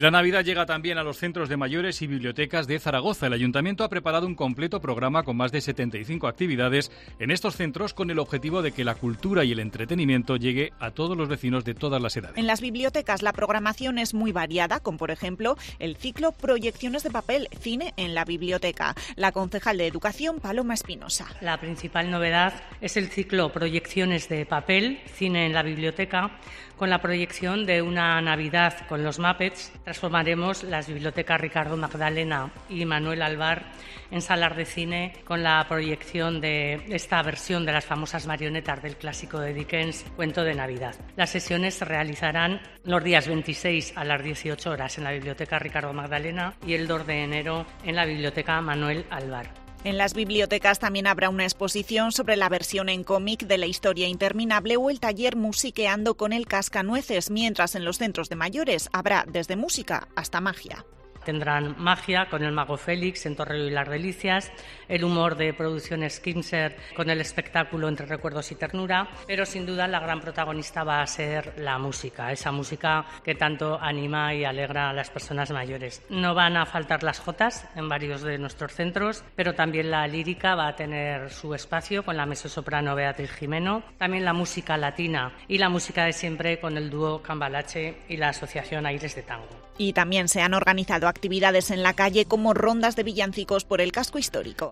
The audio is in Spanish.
La Navidad llega también a los centros de mayores y bibliotecas de Zaragoza. El Ayuntamiento ha preparado un completo programa con más de 75 actividades en estos centros con el objetivo de que la cultura y el entretenimiento llegue a todos los vecinos de todas las edades. En las bibliotecas la programación es muy variada, con por ejemplo el ciclo Proyecciones de papel, cine en la biblioteca. La concejal de Educación, Paloma Espinosa. La principal novedad es el ciclo Proyecciones de papel, cine en la biblioteca, con la proyección de una Navidad con los Muppets. Transformaremos las bibliotecas Ricardo Magdalena y Manuel Albar en salas de cine con la proyección de esta versión de las famosas marionetas del clásico de Dickens, Cuento de Navidad. Las sesiones se realizarán los días 26 a las 18 horas en la biblioteca Ricardo Magdalena y el 2 de enero en la biblioteca Manuel Albar. En las bibliotecas también habrá una exposición sobre la versión en cómic de La historia interminable o el taller Musiqueando con el Cascanueces, mientras en los centros de mayores habrá desde música hasta magia. Tendrán magia con el mago Félix en Torreo y las Delicias, el humor de Producciones Kimser con el espectáculo Entre recuerdos y ternura, pero sin duda la gran protagonista va a ser la música, esa música que tanto anima y alegra a las personas mayores. No van a faltar las jotas en varios de nuestros centros, pero también la lírica va a tener su espacio con la mezzosoprano Beatriz Jimeno, también la música latina y la música de siempre con el dúo Cambalache y la asociación Aires de Tango. Y también se han organizado actividades en la calle como rondas de villancicos por el casco histórico.